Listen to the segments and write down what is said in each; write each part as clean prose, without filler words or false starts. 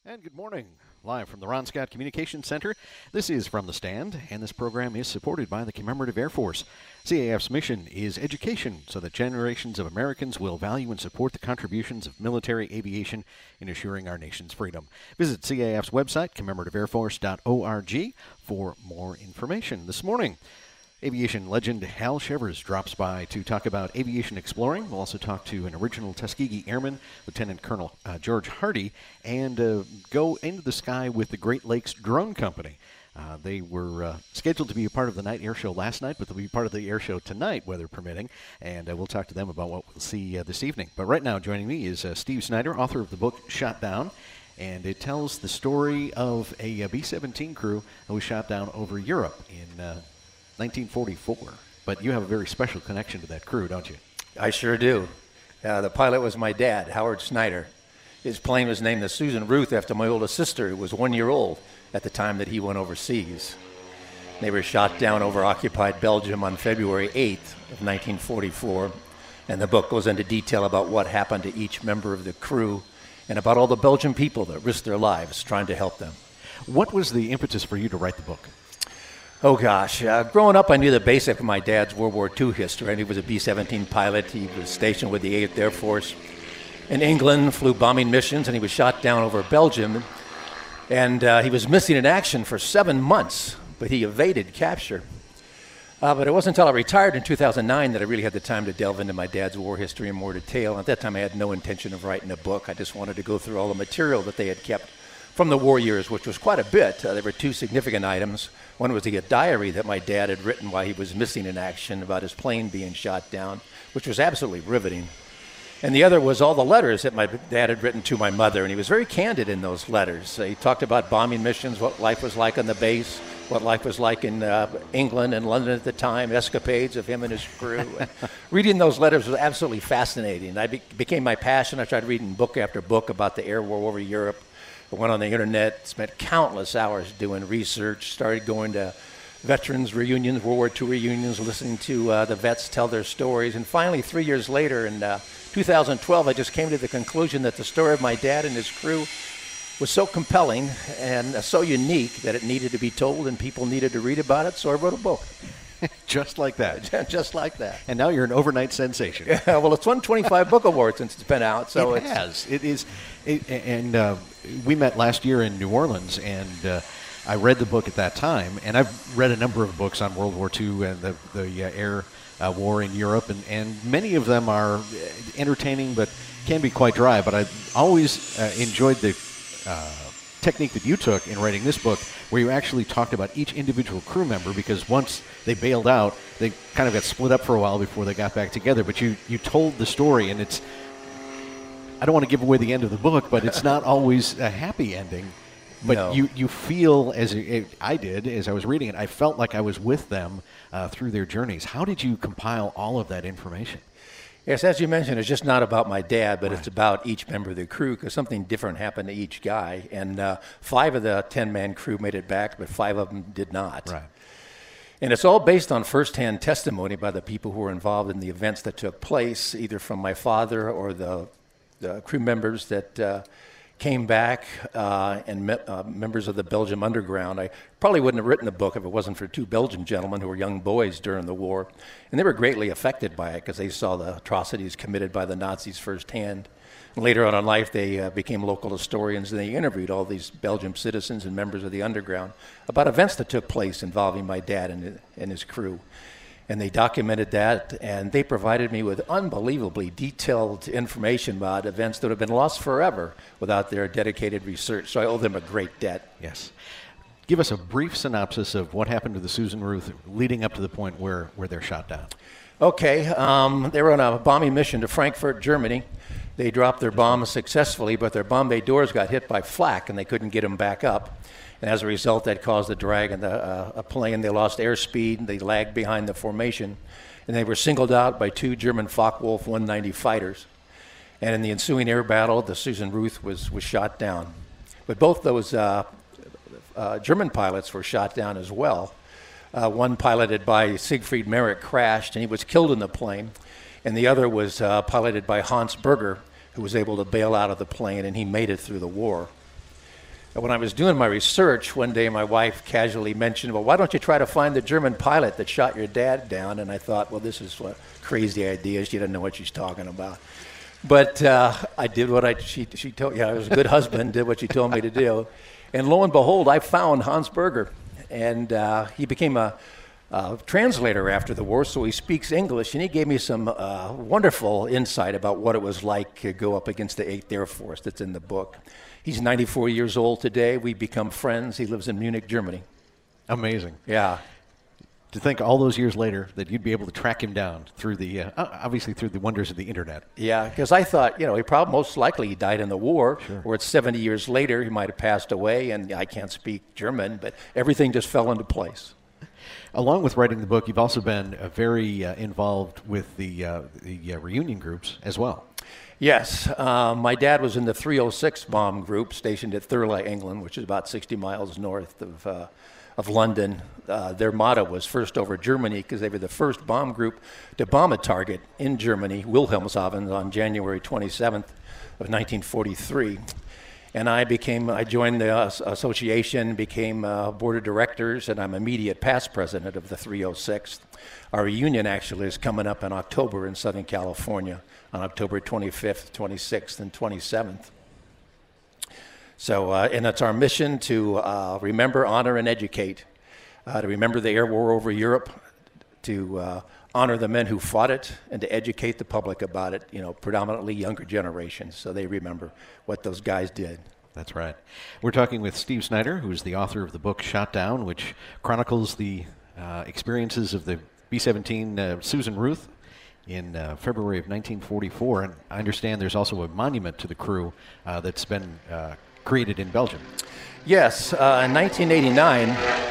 And good morning. Live from the Ron Scott Communications Center, this is From the Stand, and this program is supported by the Commemorative Air Force. CAF's mission is education so that generations of Americans will value and support the contributions of military aviation in assuring our nation's freedom. Visit CAF's website, commemorativeairforce.org, for more information. This morning, aviation legend Hal Shivers drops by to talk about aviation exploring. We'll also talk to an original Tuskegee Airman, Lieutenant Colonel George Hardy, and go into the sky with the Great Lakes Drone Company. They were scheduled to be a part of the night air show last night, but they'll be part of the air show tonight, weather permitting, and we'll talk to them about what we'll see this evening. But right now, joining me is Steve Snyder, author of the book Shot Down, and it tells the story of a B-17 crew that was shot down over Europe in 1944, but you have a very special connection to that crew, don't you? I sure do. The pilot was my dad, Howard Snyder. His plane was named the Susan Ruth after my oldest sister, who was 1 year old at the time that he went overseas. They were shot down over occupied Belgium on February 8th of 1944, and the book goes into detail about what happened to each member of the crew and about all the Belgian people that risked their lives trying to help them. What was the impetus for you to write the book? Oh gosh, growing up I knew the basic of my dad's World War II history, and he was a B-17 pilot. He was stationed with the 8th Air Force in England, flew bombing missions, and he was shot down over Belgium. And he was missing in action for 7 months, but he evaded capture. But it wasn't until I retired in 2009 that I really had the time to delve into my dad's war history in more detail. At that time I had no intention of writing a book. I just wanted to go through all the material that they had kept from the war years, which was quite a bit. There were two significant items. One was the diary that my dad had written while he was missing in action about his plane being shot down, which was absolutely riveting. And the other was all the letters that my dad had written to my mother, and he was very candid in those letters. He talked about bombing missions, what life was like on the base, what life was like in England and London at the time, escapades of him and his crew. Reading those letters was absolutely fascinating. Became my passion. I tried reading book after book about the air war over Europe. I went on the internet, spent countless hours doing research, started going to veterans reunions, World War II reunions, listening to the vets tell their stories. And finally, 3 years later, in 2012, I just came to the conclusion that the story of my dad and his crew was so compelling and so unique that it needed to be told and people needed to read about it, so I wrote a book. Just like that. Just like that. And now you're an overnight sensation. Yeah, well, it's won 25 book awards since it's been out. So it has. It is. And we met last year in New Orleans, and I read the book at that time. And I've read a number of books on World War II and the air war in Europe, and many of them are entertaining but can be quite dry. But I always enjoyed the technique that you took in writing this book, where you actually talked about each individual crew member, because once they bailed out, they kind of got split up for a while before they got back together. But you told the story, and it's, I don't want to give away the end of the book, but it's not always a happy ending. But No. you feel, as I did, as I was reading it, I felt like I was with them through their journeys. How did you compile all of that information? Yes, as you mentioned, it's just not about my dad, but Right. It's about each member of the crew, because something different happened to each guy. And 5 of the 10-man crew made it back, but 5 of them did not. Right. And it's all based on firsthand testimony by the people who were involved in the events that took place, either from my father or the crew members that came back and members of the Belgium Underground. I probably wouldn't have written the book if it wasn't for 2 Belgian gentlemen who were young boys during the war. And they were greatly affected by it because they saw the atrocities committed by the Nazis firsthand. And later on in life, they became local historians, and they interviewed all these Belgian citizens and members of the Underground about events that took place involving my dad and his crew. And they documented that, and they provided me with unbelievably detailed information about events that have been lost forever without their dedicated research. So I owe them a great debt. Yes. Give us a brief synopsis of what happened to the Susan Ruth leading up to the point where they're shot down. Okay, they were on a bombing mission to Frankfurt, Germany. They dropped their bombs successfully, but their bomb bay doors got hit by flak, and they couldn't get them back up. And as a result, that caused a drag in the plane. They lost airspeed. They lagged behind the formation. And they were singled out by 2 German Focke-Wulf 190 fighters. And in the ensuing air battle, the Susan Ruth was shot down. But both those German pilots were shot down as well. One piloted by Siegfried Merrick crashed, and he was killed in the plane. And the other was piloted by Hans Berger, who was able to bail out of the plane, and he made it through the war. When I was doing my research, one day my wife casually mentioned, well, why don't you try to find the German pilot that shot your dad down? And I thought, well, this is a crazy idea. She doesn't know what she's talking about. But I did what she told. I was a good husband, did what she told me to do. And lo and behold, I found Hans Berger. And he became a translator after the war, so he speaks English. And he gave me some wonderful insight about what it was like to go up against the 8th Air Force that's in the book. He's 94 years old today. We've become friends. He lives in Munich, Germany. Amazing. Yeah. To think all those years later that you'd be able to track him down through the, obviously through the wonders of the internet. Yeah, because I thought, he probably most likely he died in the war, or it's 70 years later he might have passed away, and I can't speak German, but everything just fell into place. Along with writing the book, you've also been very involved with the reunion groups as well. Yes, my dad was in the 306 bomb group stationed at Thurles, England, which is about 60 miles north of London. Their motto was first over Germany, because they were the first bomb group to bomb a target in Germany, Wilhelmshaven, on January 27th of 1943. And I joined the association, became board of directors, and I'm immediate past president of the 306. Our reunion actually is coming up in October in Southern California, on October 25th, 26th, and 27th. So, and it's our mission to remember, honor, and educate, to remember the air war over Europe, to honor the men who fought it, and to educate the public about it, predominantly younger generations, so they remember what those guys did. That's right. We're talking with Steve Snyder, who's the author of the book Shot Down, which chronicles the experiences of the B-17 Susan Ruth in February of 1944. And I understand there's also a monument to the crew that's been created in Belgium. Yes, in 1989,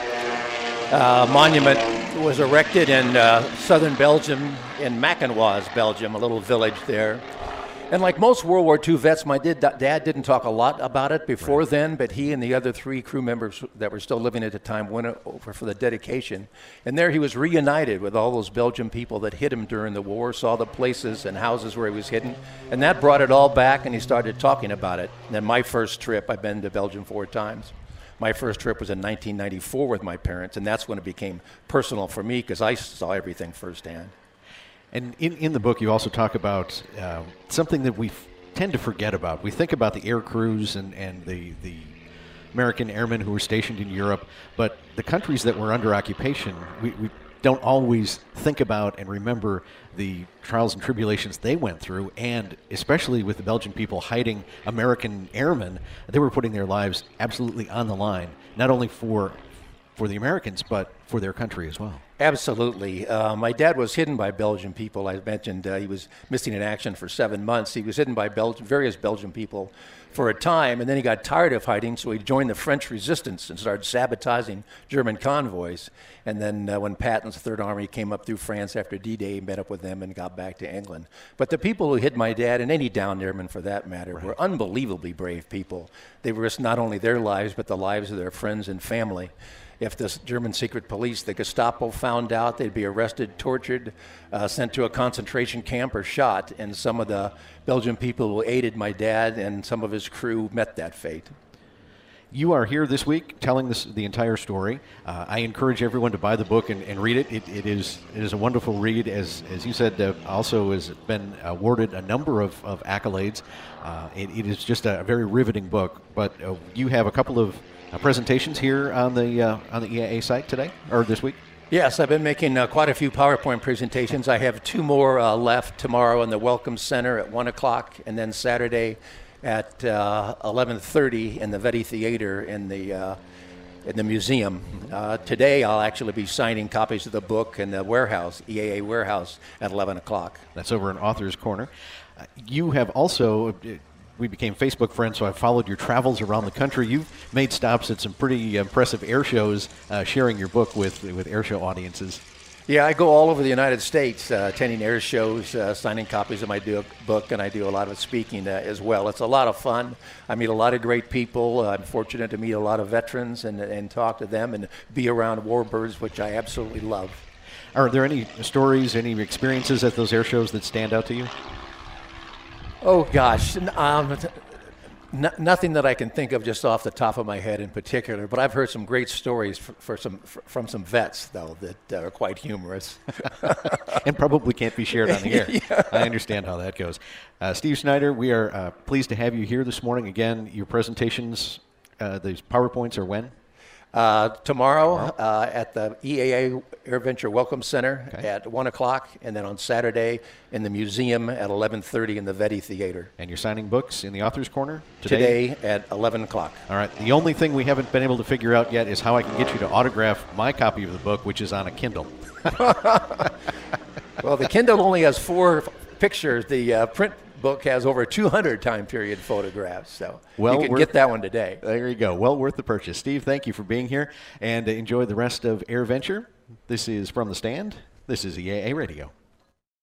a monument was erected in southern Belgium, in Makenwas, Belgium, a little village there. And like most World War II vets, my dad didn't talk a lot about it before then, but he and the other 3 crew members that were still living at the time went over for the dedication. And there he was reunited with all those Belgian people that hid him during the war, saw the places and houses where he was hidden. And that brought it all back, and he started talking about it. And then my first trip, I've been to Belgium 4 times. My first trip was in 1994 with my parents, and that's when it became personal for me, because I saw everything firsthand. And in the book, you also talk about something that we tend to forget about. We think about the air crews and the American airmen who were stationed in Europe, but the countries that were under occupation, we don't always think about and remember the trials and tribulations they went through, and especially with the Belgian people hiding American airmen, they were putting their lives absolutely on the line, not only for the Americans, but for their country as well. Absolutely. My dad was hidden by Belgian people. I mentioned he was missing in action for 7 months. He was hidden by various Belgian people for a time, and then he got tired of hiding, so he joined the French resistance and started sabotaging German convoys. And then when Patton's Third Army came up through France after D-Day, he met up with them and got back to England. But the people who hid my dad, and any down airmen for that matter, were unbelievably brave people. They risked not only their lives, but the lives of their friends and family. If the German secret police, the Gestapo, found out, they'd be arrested, tortured, sent to a concentration camp, or shot. And some of the Belgian people who aided my dad and some of his crew met that fate. You are here this week telling the entire story. I encourage everyone to buy the book and read it. It is a wonderful read. As you said, also has been awarded a number of accolades. It is just a very riveting book. But you have a couple of presentations here on the EAA site today, or this week? Yes, I've been making quite a few PowerPoint presentations. I have 2 more left tomorrow in the Welcome Center at 1 o'clock, and then Saturday at 11:30 in the Vetty Theater in the museum. Today I'll actually be signing copies of the book in the warehouse, EAA warehouse, at 11 o'clock. That's over in Author's Corner. You have also... We became Facebook friends, so I've followed your travels around the country. You've made stops at some pretty impressive air shows, sharing your book with air show audiences. Yeah, I go all over the United States, attending air shows, signing copies of my book, and I do a lot of speaking as well. It's a lot of fun. I meet a lot of great people. I'm fortunate to meet a lot of veterans and talk to them and be around warbirds, which I absolutely love. Are there any stories, any experiences at those air shows that stand out to you? Oh, gosh. Nothing that I can think of just off the top of my head in particular, but I've heard some great stories from some vets, though, that are quite humorous. And probably can't be shared on the air. Yeah. I understand how that goes. Steve Snyder, we are pleased to have you here this morning. Again, your presentations, these PowerPoints are when? Tomorrow at the EAA AirVenture Welcome Center at 1 o'clock, and then on Saturday in the museum at 11:30 in the Vetty Theater. And you're signing books in the Author's Corner today at 11 o'clock. All right. The only thing we haven't been able to figure out yet is how I can get you to autograph my copy of the book, which is on a Kindle. Well, the Kindle only has 4 pictures. The print book has over 200 time period photographs, so you can get that one today. There you go. Well worth the purchase. Steve, thank you for being here, and enjoy the rest of AirVenture. This is From the Stand. This is EAA Radio.